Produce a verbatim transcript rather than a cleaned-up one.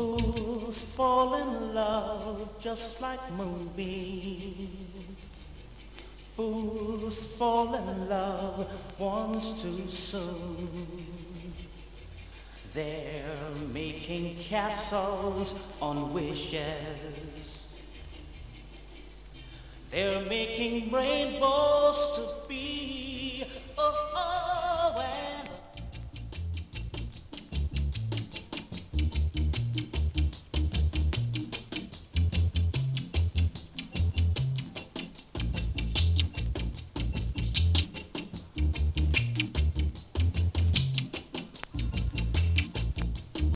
Fools fall in love just like moonbeams. Fools fall in love once too soon. They're making castles on wishes. They're making rainbows to be. Oh, oh.